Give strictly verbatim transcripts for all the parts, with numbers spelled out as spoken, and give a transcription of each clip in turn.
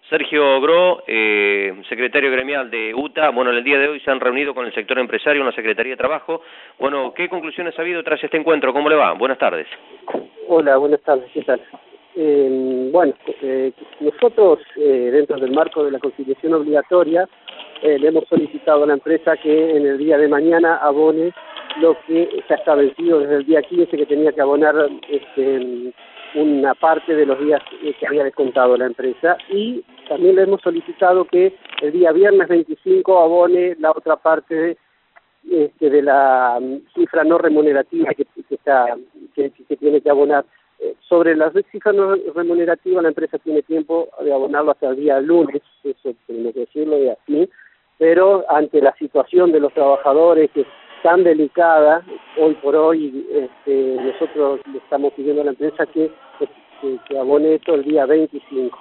Sergio Gro, eh, secretario gremial de U T A, bueno, en el día de hoy se han reunido con el sector empresario en la Secretaría de Trabajo. Bueno, ¿qué conclusiones ha habido tras este encuentro? ¿Cómo le va? Buenas tardes. Hola, buenas tardes, ¿qué tal? Eh, bueno, eh, nosotros, eh, dentro del marco de la conciliación obligatoria, eh, le hemos solicitado a la empresa que en el día de mañana abone lo que se ha establecido desde el día quince, que tenía que abonar este, una parte de los días que había descontado la empresa, y también le hemos solicitado que el día viernes veinticinco abone la otra parte de, este, de la um, cifra no remunerativa que, que, está, que, que tiene que abonar. Eh, sobre la cifra no remunerativa, la empresa tiene tiempo de abonarlo hasta el día lunes, eso tenemos que decirlo de así, pero ante la situación de los trabajadores, que es tan delicada hoy por hoy, este, nosotros le estamos pidiendo a la empresa que, que, que abone esto el día veinticinco.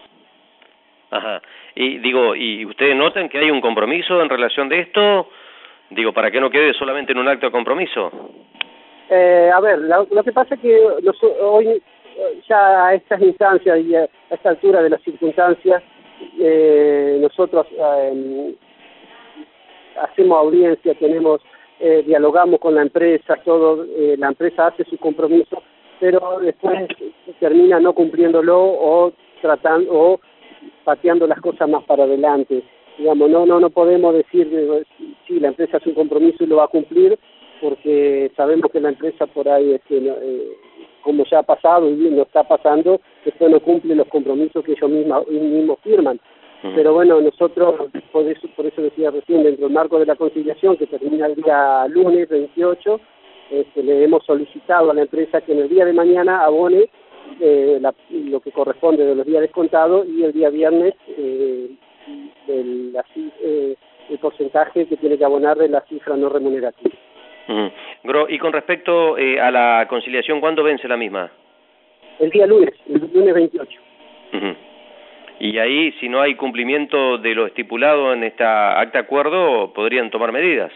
Ajá. Y digo, ¿y ustedes notan que hay un compromiso en relación de esto? Digo, para que no quede solamente en un acto de compromiso. Eh, a ver, la, lo que pasa es que los, hoy, ya a estas instancias y a esta altura de las circunstancias, eh, nosotros eh, hacemos audiencia, tenemos, eh, dialogamos con la empresa, todo, eh, la empresa hace su compromiso, pero después termina no cumpliéndolo o tratando o pateando las cosas más para adelante. Digamos, no, no, no podemos decir sí, la empresa hace un compromiso y lo va a cumplir, porque sabemos que la empresa por ahí, es que, eh, como ya ha pasado y no está pasando, después no cumple los compromisos que ellos mismos, mismos firman. Uh-huh. Pero bueno, nosotros, por eso, por eso decía recién, dentro del marco de la conciliación, que termina el día lunes veintiocho, este, le hemos solicitado a la empresa que en el día de mañana abone eh, la, lo que corresponde de los días descontados, y el día viernes eh, el, la, eh, el porcentaje que tiene que abonar de la cifra no remunerativa. Uh-huh. Gro, y con respecto eh, a la conciliación, ¿cuándo vence la misma? El día lunes, el lunes veintiocho. Uh-huh. Y ahí, si no hay cumplimiento de lo estipulado en esta acta acuerdo, ¿podrían tomar medidas?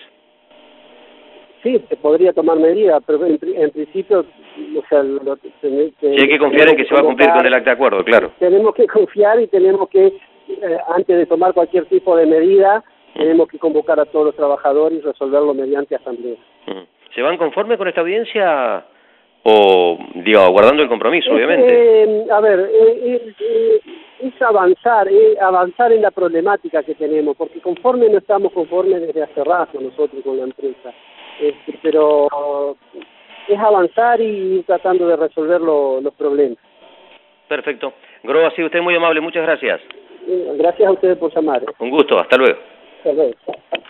Sí, se podría tomar medidas, pero en, en principio, o sea, lo, te, te, sí, hay que confiar en que se va a cumplir con el acta de acuerdo, claro. Tenemos que confiar y tenemos que, eh, antes de tomar cualquier tipo de medida, uh-huh, tenemos que convocar a todos los trabajadores y resolverlo mediante asamblea. Uh-huh. ¿Se van conforme con esta audiencia o, digo, guardando el compromiso, es, obviamente? Eh, a ver, eh, eh, es avanzar, eh, avanzar en la problemática que tenemos, porque conforme no estamos conformes desde hace rato nosotros con la empresa, este, pero es avanzar y ir tratando de resolver lo, los problemas. Perfecto. Gro, ha sido usted muy amable, muchas gracias. Eh, gracias a ustedes por llamar. Un gusto, hasta luego. Hasta luego.